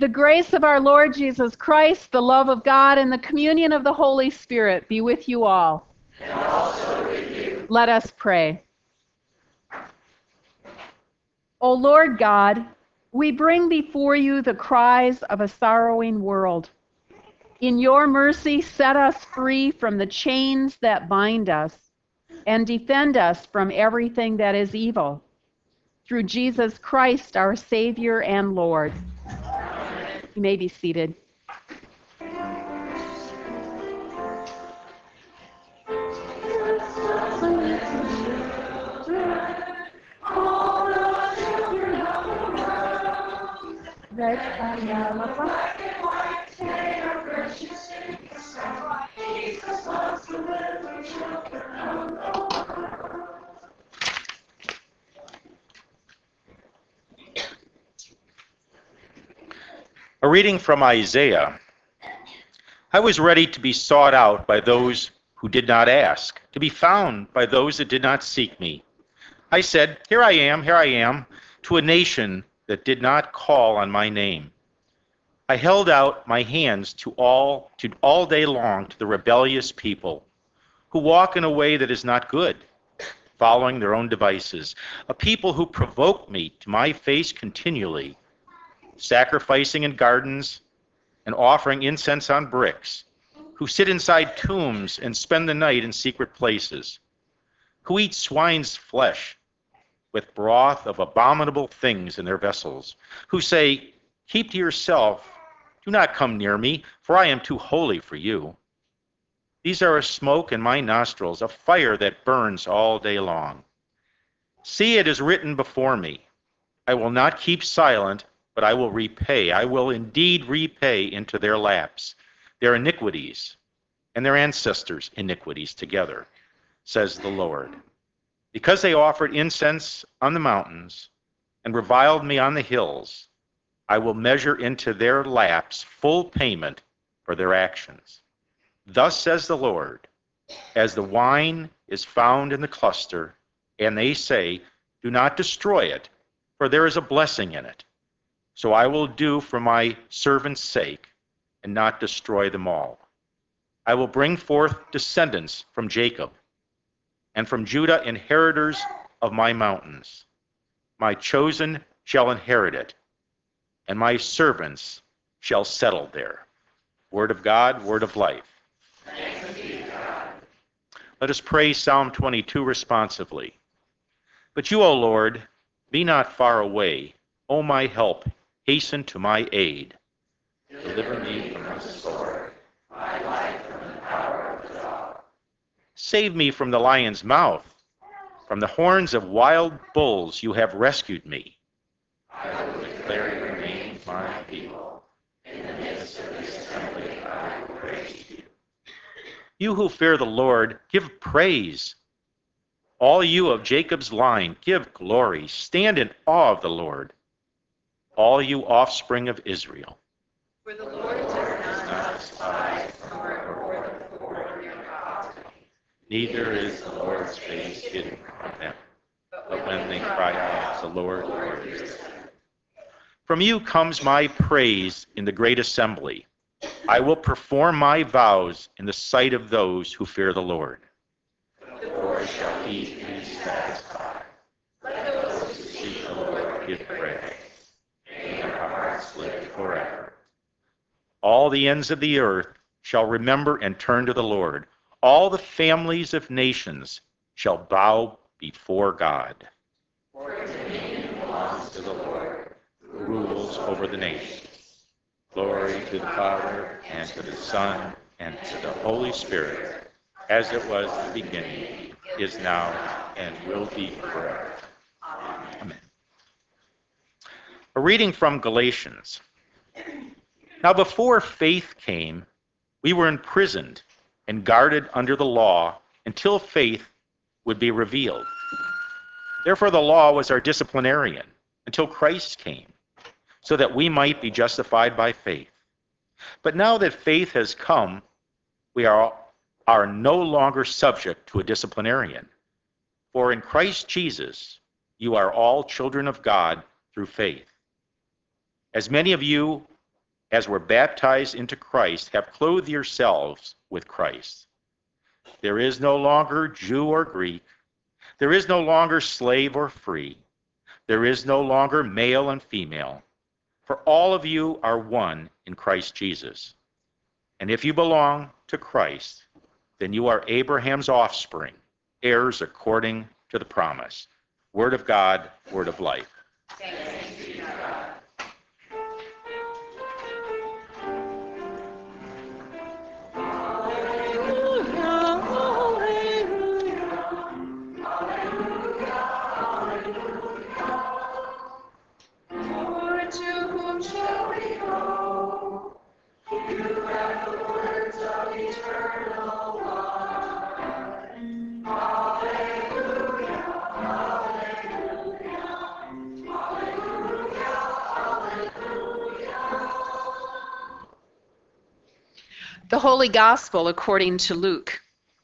The grace of our Lord Jesus Christ, the love of God, and the communion of the Holy Spirit be with you all. And also with you. Let us pray. O Lord God, we bring before you the cries of a sorrowing world. In your mercy, set us free from the chains that bind us and defend us from everything that is evil. Through Jesus Christ, our Savior and Lord. Amen. You may be seated. A reading from Isaiah. I was ready to be sought out by those who did not ask, to be found by those that did not seek me. I said, here I am, to a nation that did not call on my name. I held out my hands to all day long to the rebellious people who walk in a way that is not good, following their own devices, a people who provoke me to my face continually, sacrificing in gardens and offering incense on bricks, who sit inside tombs and spend the night in secret places, who eat swine's flesh with broth of abominable things in their vessels, who say, keep to yourself, do not come near me, for I am too holy for you. These are a smoke in my nostrils, a fire that burns all day long. See, it is written before me. I will not keep silent, but I will repay. I will indeed repay into their laps their iniquities and their ancestors' iniquities together, says the Lord. Because they offered incense on the mountains and reviled me on the hills, I will measure into their laps full payment for their actions. Thus says the Lord, as the wine is found in the cluster, and they say, do not destroy it, for there is a blessing in it. So I will do for my servant's sake and not destroy them all. I will bring forth descendants from Jacob, and from Judah inheritors of my mountains. My chosen shall inherit it, and my servants shall settle there. Word of God, word of life. Thanks be to God. Let us pray Psalm 22 responsively. But you, O Lord, be not far away. O my help, hasten to my aid. Deliver me from the sword, my life from the power of the dog. Save me from the lion's mouth. From the horns of wild bulls you have rescued me. I will declare your name to my people. In the midst of the assembly, I will praise you. You who fear the Lord, give praise. All you of Jacob's line, give glory. Stand in awe of the Lord. All you offspring of Israel. For the Lord does not despise nor abhor the poor in their poverty, Neither is the Lord's face hidden from them. But when they cry out, the Lord hears them. From you comes my praise in the great assembly. I will perform my vows in the sight of those who fear the Lord. The poor shall eat and be satisfied. Let those who seek the Lord give praise. May their hearts live forever. All the ends of the earth shall remember and turn to the Lord. All the families of nations shall bow before God. For dominion belongs to the Lord, Who rules over the nations. Glory to the Father, and to the Son, and to the Holy Spirit, as it was in the beginning, is now, and will be forever. Amen. A reading from Galatians. Now before faith came, we were imprisoned and guarded under the law until faith would be revealed. Therefore the law was our disciplinarian until Christ came, so that we might be justified by faith. But now that faith has come, we are no longer subject to a disciplinarian. For in Christ Jesus, you are all children of God through faith. As many of you as were baptized into Christ, have clothed yourselves with Christ. There is no longer Jew or Greek. There is no longer slave or free. There is no longer male and female. For all of you are one in Christ Jesus. And if you belong to Christ, then you are Abraham's offspring, heirs according to the promise. Word of God, word of life. Thanks be to God. The Holy Gospel according to Luke.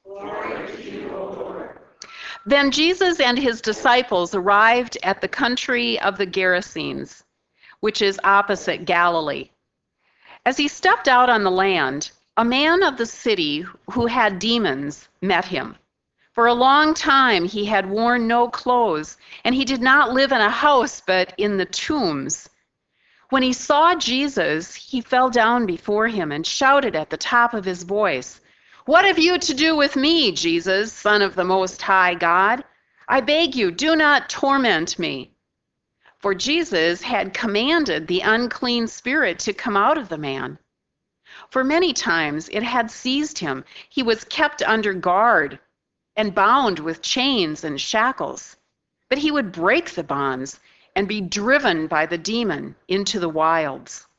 Then Jesus and his disciples arrived at the country of the Gerasenes, which is opposite Galilee. As he stepped out on the land, a man of the city who had demons met him. For a long time he had worn no clothes, and he did not live in a house but in the tombs. When he saw Jesus, he fell down before him and shouted at the top of his voice, "What have you to do with me, Jesus, Son of the Most High God? I beg you, do not torment me." For Jesus had commanded the unclean spirit to come out of the man. For many times it had seized him. He was kept under guard and bound with chains and shackles. But he would break the bonds and be driven by the demon into the wilds.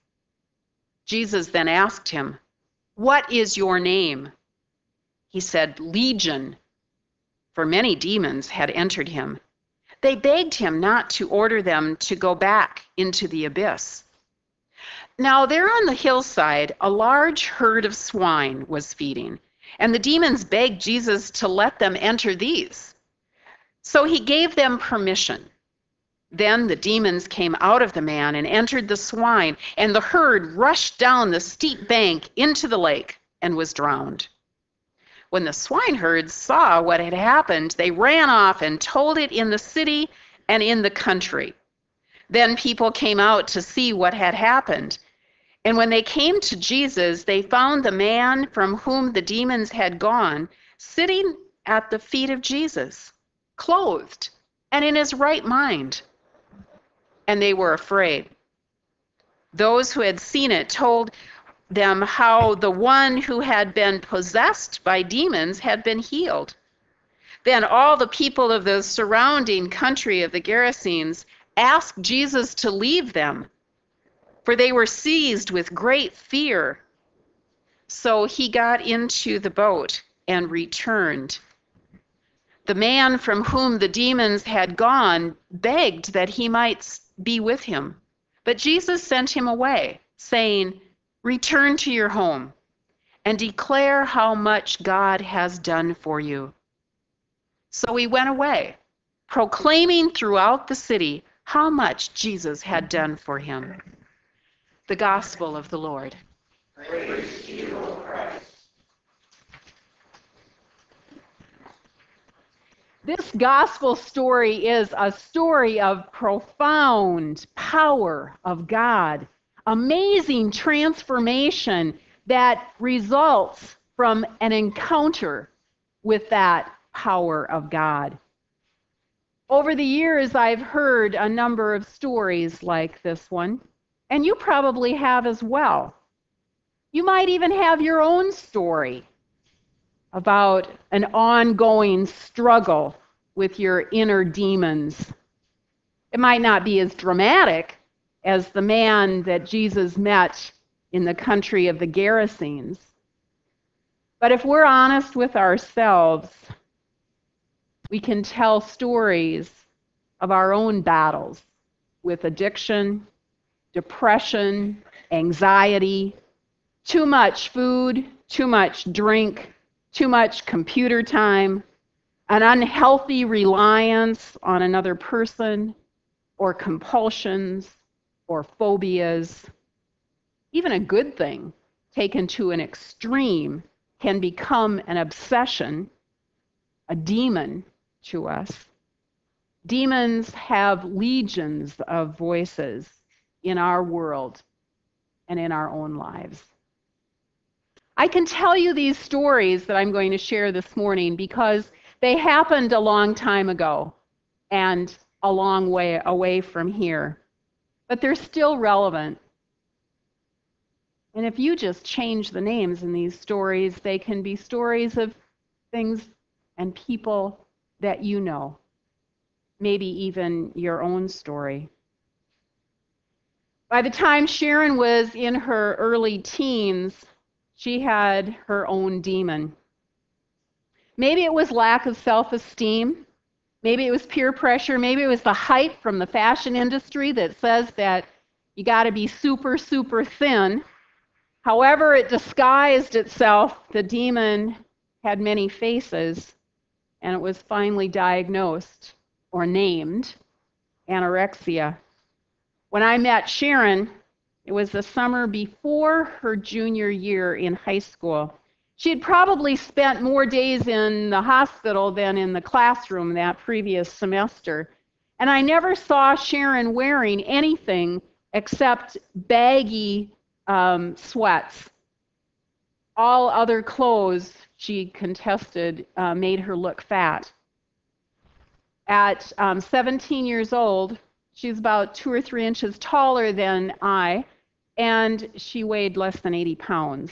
Jesus then asked him, "What is your name?" He said, "Legion," for many demons had entered him. They begged him not to order them to go back into the abyss. Now there on the hillside, a large herd of swine was feeding, and the demons begged Jesus to let them enter these. So he gave them permission. Then the demons came out of the man and entered the swine, and the herd rushed down the steep bank into the lake and was drowned. When the swineherds saw what had happened, they ran off and told it in the city and in the country. Then people came out to see what had happened. And when they came to Jesus, they found the man from whom the demons had gone sitting at the feet of Jesus, clothed and in his right mind. And they were afraid. Those who had seen it told them how the one who had been possessed by demons had been healed. Then all the people of the surrounding country of the Gerasenes asked Jesus to leave them, for they were seized with great fear. So he got into the boat and returned. The man from whom the demons had gone begged that he might be with him. But Jesus sent him away, saying, "Return to your home and declare how much God has done for you." So he went away, proclaiming throughout the city how much Jesus had done for him. The Gospel of the Lord. Praise to you, O Christ. This gospel story is a story of profound power of God, amazing transformation that results from an encounter with that power of God. Over the years, I've heard a number of stories like this one, and you probably have as well. You might even have your own story about an ongoing struggle with your inner demons. It might not be as dramatic as the man that Jesus met in the country of the Gerasenes. But if we're honest with ourselves, we can tell stories of our own battles with addiction, depression, anxiety, too much food, too much drink, too much computer time, an unhealthy reliance on another person, or compulsions, or phobias. Even a good thing taken to an extreme can become an obsession, a demon to us. Demons have legions of voices in our world and in our own lives. I can tell you these stories that I'm going to share this morning because they happened a long time ago and a long way away from here, but they're still relevant. And if you just change the names in these stories, they can be stories of things and people that you know, maybe even your own story. By the time Sharon was in her early teens, she had her own demon. Maybe it was lack of self-esteem. Maybe it was peer pressure. Maybe it was the hype from the fashion industry that says that you got to be super, super thin. However it disguised itself, the demon had many faces, and it was finally diagnosed or named anorexia. When I met Sharon, it was the summer before her junior year in high school. She had probably spent more days in the hospital than in the classroom that previous semester. And I never saw Sharon wearing anything except baggy sweats. All other clothes, she contested, made her look fat. At 17 years old, she's about 2 or 3 inches taller than I, and she weighed less than 80 pounds.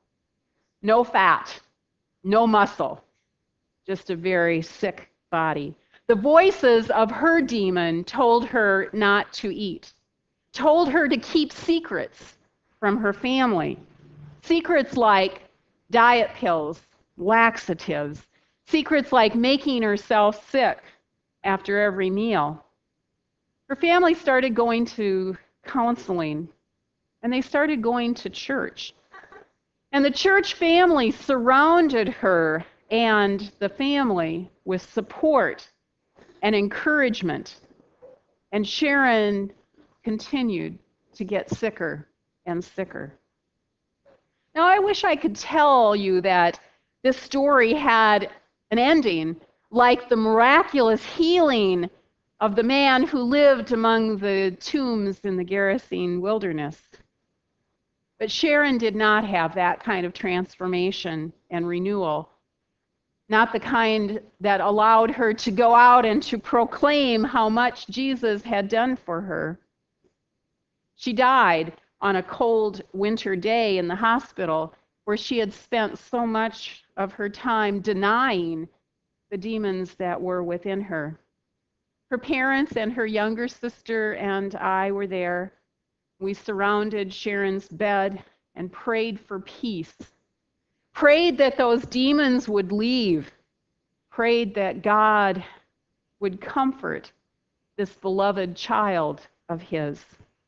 No fat, no muscle, just a very sick body. The voices of her demon told her not to eat, told her to keep secrets from her family. Secrets like diet pills, laxatives, secrets like making herself sick after every meal. Her family started going to counseling, and they started going to church. And the church family surrounded her and the family with support and encouragement. And Sharon continued to get sicker and sicker. Now, I wish I could tell you that this story had an ending like the miraculous healing of the man who lived among the tombs in the Gerasene wilderness. But Sharon did not have that kind of transformation and renewal, not the kind that allowed her to go out and to proclaim how much Jesus had done for her. She died on a cold winter day in the hospital where she had spent so much of her time denying the demons that were within her. Her parents and her younger sister and I were there. We surrounded Sharon's bed and prayed for peace, prayed that those demons would leave, prayed that God would comfort this beloved child of his.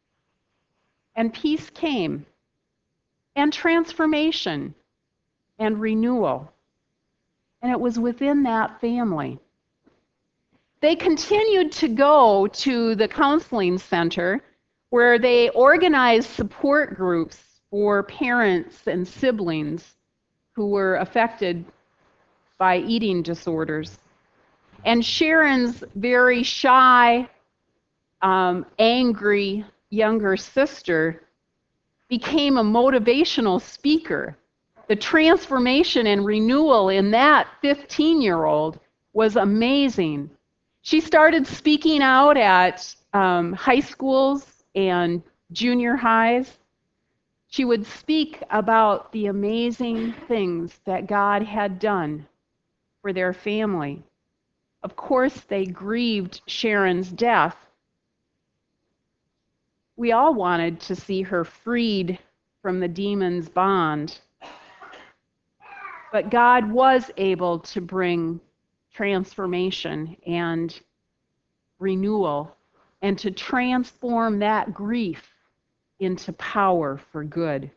And peace came, and transformation, and renewal. And it was within that family. They continued to go to the counseling center where they organized support groups for parents and siblings who were affected by eating disorders. And Sharon's very shy, angry younger sister became a motivational speaker. The transformation and renewal in that 15-year-old was amazing. She started speaking out at high schools and junior highs. She would speak about the amazing things that God had done for their family. Of course, they grieved Sharon's death. We all wanted to see her freed from the demon's bond. But God was able to bring transformation and renewal and to transform that grief into power for good.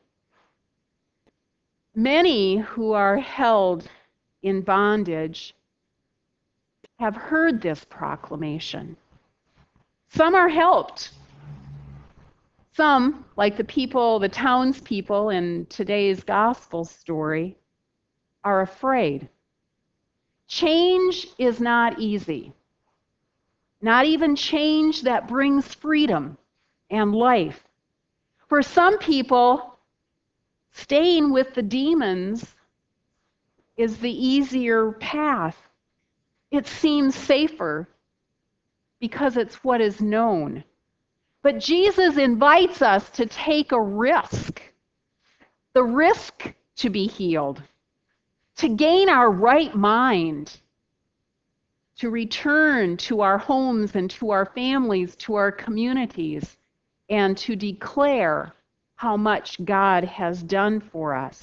Many who are held in bondage have heard this proclamation. Some are helped. Some, like the townspeople in today's gospel story, are afraid. Change is not easy. Not even change that brings freedom and life. For some people, staying with the demons is the easier path. It seems safer because it's what is known. But Jesus invites us to take a risk, the risk to be healed, to gain our right mind, to return to our homes and to our families, to our communities, and to declare how much God has done for us.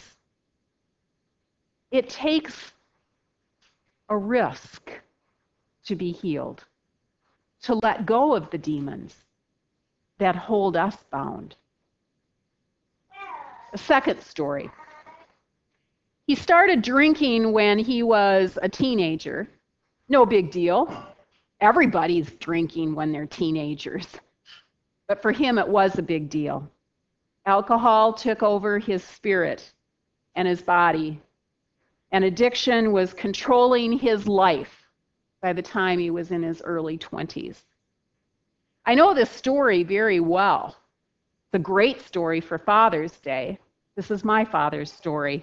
It takes a risk to be healed, to let go of the demons that hold us bound. A second story. He started drinking when he was a teenager. No big deal. Everybody's drinking when they're teenagers. But for him, it was a big deal. Alcohol took over his spirit and his body, and addiction was controlling his life by the time he was in his early 20s. I know this story very well. It's a great story for Father's Day. This is my father's story.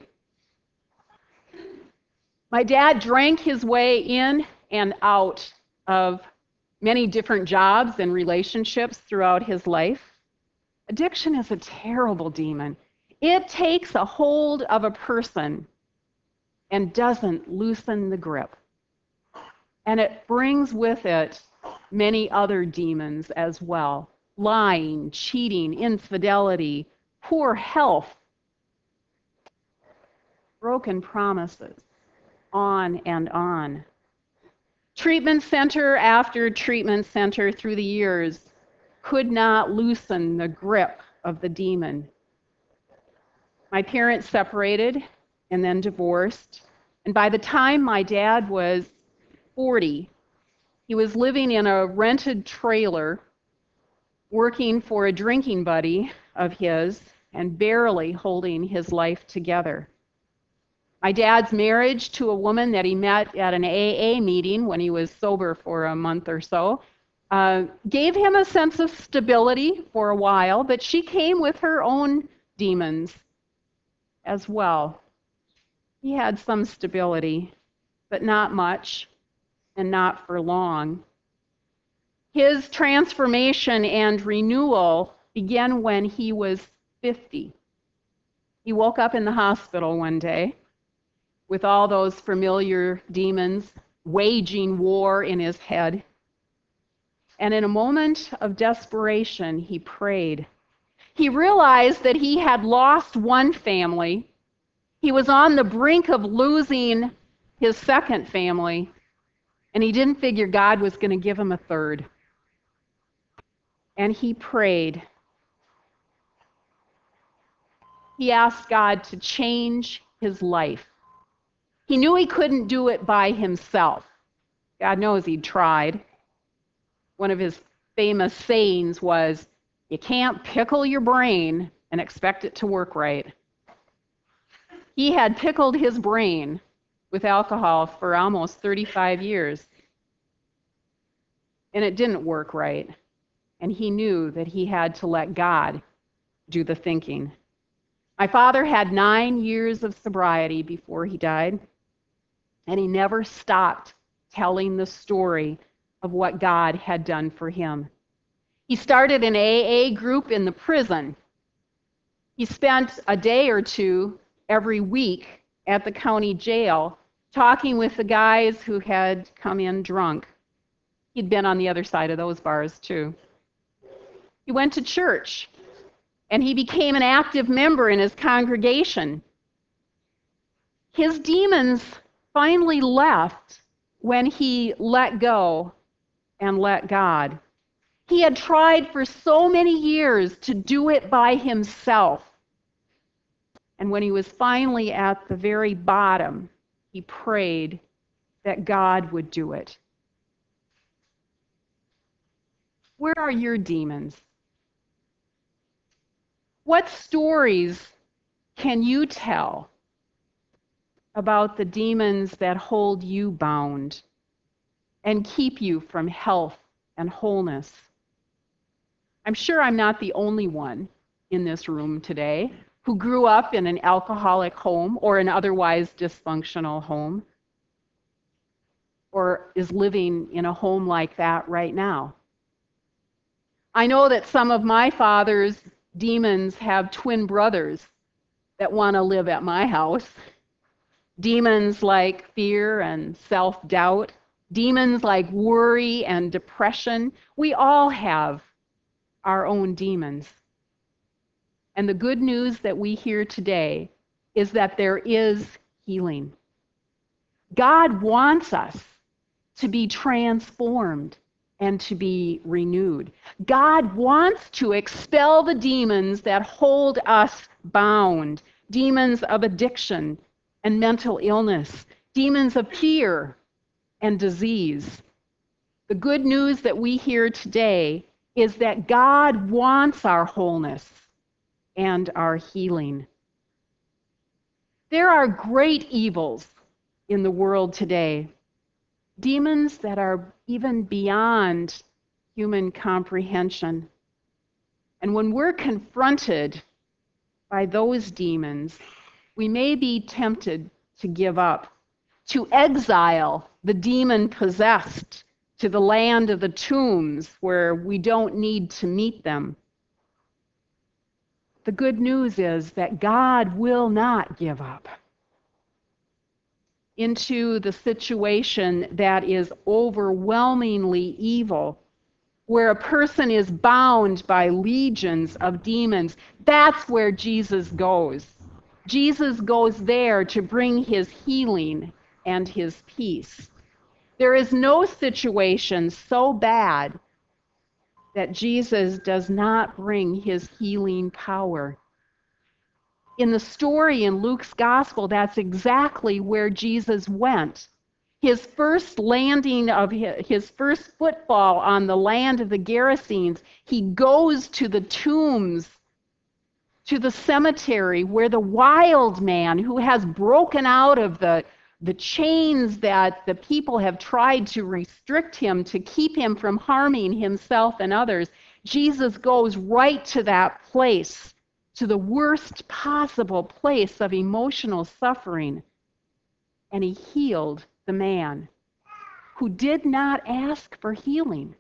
My dad drank his way in and out of many different jobs and relationships throughout his life. Addiction is a terrible demon. It takes a hold of a person and doesn't loosen the grip. And it brings with it many other demons as well. Lying, cheating, infidelity, poor health, broken promises, on and on. Treatment center after treatment center through the years could not loosen the grip of the demon. My parents separated and then divorced. And by the time my dad was 40, he was living in a rented trailer, working for a drinking buddy of his, and barely holding his life together. My dad's marriage to a woman that he met at an AA meeting when he was sober for a month or so gave him a sense of stability for a while, but she came with her own demons as well. He had some stability, but not much, and not for long. His transformation and renewal began when he was 50. He woke up in the hospital one day with all those familiar demons waging war in his head. And in a moment of desperation, he prayed. He realized that he had lost one family. He was on the brink of losing his second family, and he didn't figure God was going to give him a third. And he prayed. He asked God to change his life. He knew he couldn't do it by himself. God knows he'd tried. One of his famous sayings was, "You can't pickle your brain and expect it to work right." He had pickled his brain with alcohol for almost 35 years. And it didn't work right. And he knew that he had to let God do the thinking. My father had 9 years of sobriety before he died. And he never stopped telling the story of what God had done for him. He started an AA group in the prison. He spent a day or two every week at the county jail talking with the guys who had come in drunk. He'd been on the other side of those bars too. He went to church, and he became an active member in his congregation. His demons finally left when he let go and let God. He had tried for so many years to do it by himself. And when he was finally at the very bottom, he prayed that God would do it. Where are your demons? What stories can you tell about the demons that hold you bound and keep you from health and wholeness? I'm sure I'm not the only one in this room today who grew up in an alcoholic home or an otherwise dysfunctional home, or is living in a home like that right now. I know that some of my father's demons have twin brothers that want to live at my house. Demons like fear and self-doubt, demons like worry and depression. We all have our own demons. And the good news that we hear today is that there is healing. God wants us to be transformed and to be renewed. God wants to expel the demons that hold us bound, demons of addiction and mental illness, demons of fear and disease. The good news that we hear today is that God wants our wholeness and our healing. There are great evils in the world today, demons that are even beyond human comprehension. And when we're confronted by those demons, we may be tempted to give up, to exile the demon possessed to the land of the tombs where we don't need to meet them. The good news is that God will not give up into the situation that is overwhelmingly evil, where a person is bound by legions of demons. That's where Jesus goes. Jesus goes there to bring his healing and his peace. There is no situation so bad that Jesus does not bring his healing power. In the story in Luke's gospel, that's exactly where Jesus went. His first landing of his first footfall on the land of the Gerasenes, he goes to the tombs, to the cemetery where the wild man who has broken out of the chains that the people have tried to restrict him, to keep him from harming himself and others, Jesus goes right to that place, to the worst possible place of emotional suffering, and he healed the man who did not ask for healing.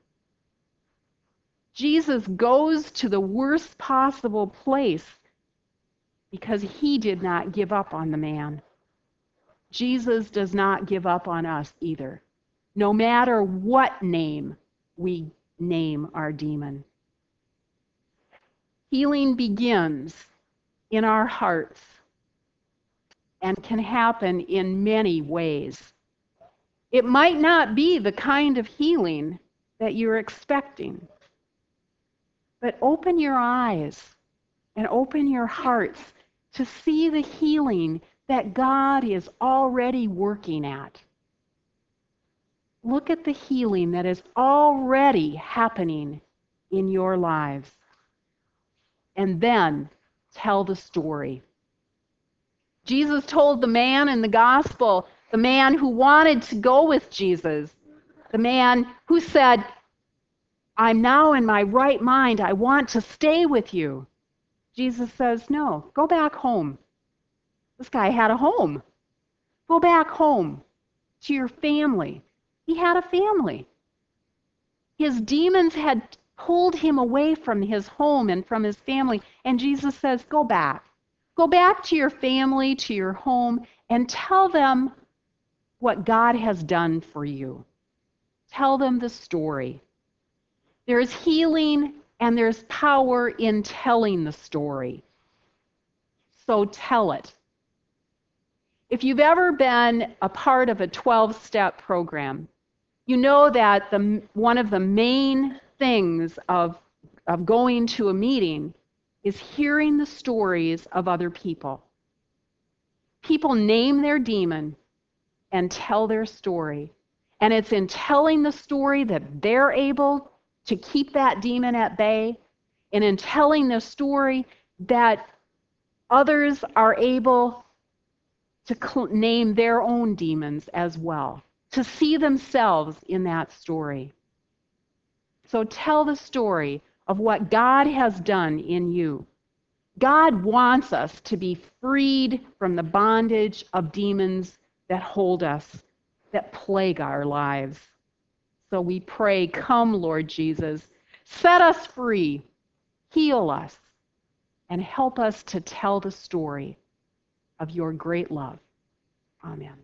Jesus goes to the worst possible place because he did not give up on the man. Jesus does not give up on us either, no matter what name we name our demon. Healing begins in our hearts and can happen in many ways. It might not be the kind of healing that you're expecting, but open your eyes and open your hearts to see the healing that God is already working at. Look at the healing that is already happening in your lives. And then tell the story. Jesus told the man in the gospel, the man who wanted to go with Jesus, the man who said, I'm now in my right mind, I want to stay with you. Jesus says, no, go back home. This guy had a home. Go back home to your family. He had a family. His demons had pulled him away from his home and from his family, and Jesus says, go back. Go back to your family, to your home, and tell them what God has done for you. Tell them the story. There's healing and there's power in telling the story. So tell it. If you've ever been a part of a 12-step program, you know that one of the main things of going to a meeting is hearing the stories of other people. People name their demon and tell their story. And it's in telling the story that they're able to keep that demon at bay. And in telling the story, that others are able to name their own demons as well, to see themselves in that story. So tell the story of what God has done in you. God wants us to be freed from the bondage of demons that hold us, that plague our lives. So we pray, come, Lord Jesus, set us free, heal us, and help us to tell the story of your great love. Amen.